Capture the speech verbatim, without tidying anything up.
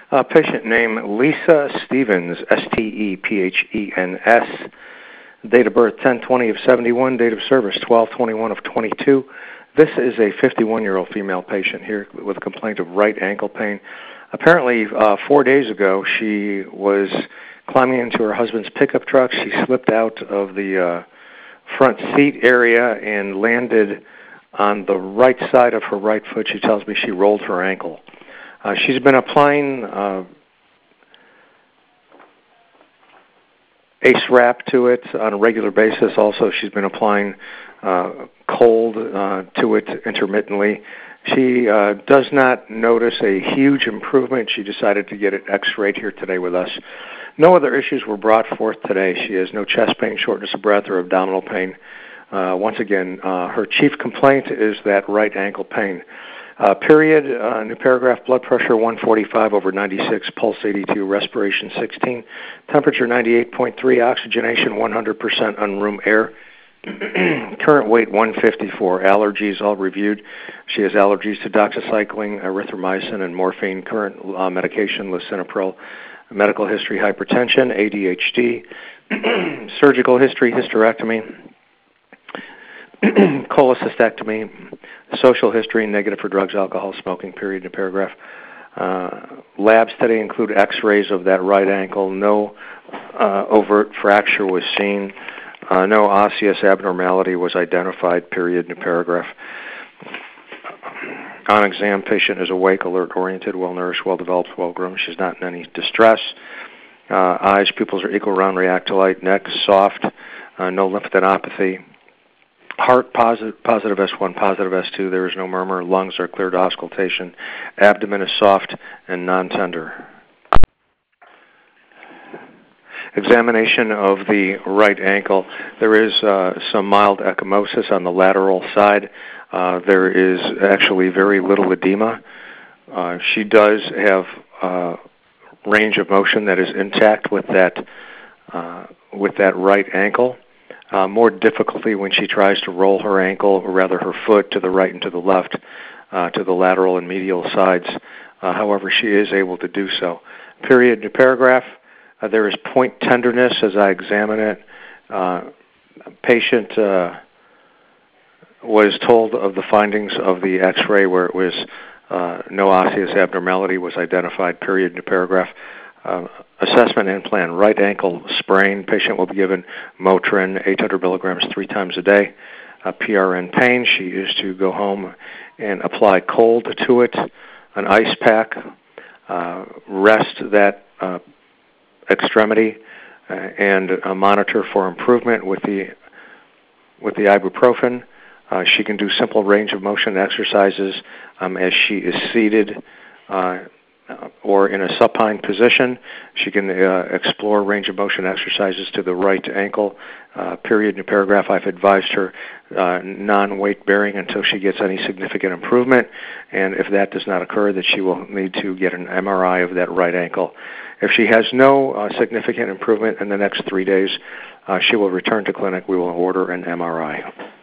Uh, patient name Lisa Stevens, S T E P H E N S. Date of birth ten twenty of seventy-one. Date of service twelve twenty-one of twenty-two. This is a fifty-one-year-old female patient here with a complaint of right ankle pain. Apparently, uh, four days ago, she was climbing into her husband's pickup truck. She slipped out of the uh, front seat area and landed on the right side of her right foot. She tells me she rolled her ankle. Uh, she's been applying uh, Ace Wrap to it on a regular basis. Also, she's been applying uh, cold uh, to it intermittently. She uh, does not notice a huge improvement. She decided to get it x-rayed here today with us. No other issues were brought forth today. She has no chest pain, shortness of breath, or abdominal pain. Uh, once again, uh, her chief complaint is that right ankle pain. Uh, period, uh, new paragraph, blood pressure one forty-five over ninety-six, pulse eighty-two, respiration sixteen, temperature ninety-eight point three, oxygenation one hundred percent on room air. Current weight one fifty-four, allergies all reviewed. She has allergies to doxycycline, erythromycin, and morphine. Current uh, medication, lisinopril. Medical history, hypertension, A D H D. Surgical history, hysterectomy. Cholecystectomy, social history, negative for drugs, alcohol, smoking, period, in paragraph. Uh, labs today include x-rays of that right ankle. No uh, overt fracture was seen. Uh, no osseous abnormality was identified, period, in paragraph. On exam, patient is awake, alert, oriented, well-nourished, well-developed, well-groomed. She's not in any distress. Uh, eyes, pupils are equal, round, react to light. Neck, soft, uh, no lymphadenopathy. Heart, positive, positive S one, positive S two. There is no murmur. Lungs are clear to auscultation. Abdomen is soft and non-tender. Examination of the right ankle. There is uh, some mild ecchymosis on the lateral side. Uh, there is actually very little edema. Uh, she does have uh, range of motion that is intact with that uh, with that right ankle. Uh, more difficulty when she tries to roll her ankle, or rather her foot, to the right and to the left, uh, to the lateral and medial sides. Uh, however, she is able to do so. Period. New paragraph. Uh, there is point tenderness as I examine it. Uh, patient uh, was told of the findings of the x-ray where it was uh, no osseous abnormality was identified. Period. New paragraph. Uh, assessment and plan. Right ankle sprain. Patient will be given Motrin, eight hundred milligrams three times a day. Uh, P R N pain. She is to go home and apply cold to it, an ice pack, uh, rest that uh, extremity, uh, and uh, monitor for improvement with the with the ibuprofen. Uh, she can do simple range of motion exercises um, as she is seated uh, or in a supine position. She can uh, explore range of motion exercises to the right ankle. Uh, period. New paragraph. I've advised her uh, non-weight bearing until she gets any significant improvement, and if that does not occur, that she will need to get an M R I of that right ankle. If she has no uh, significant improvement in the next three days, uh, she will return to clinic. We will order an M R I.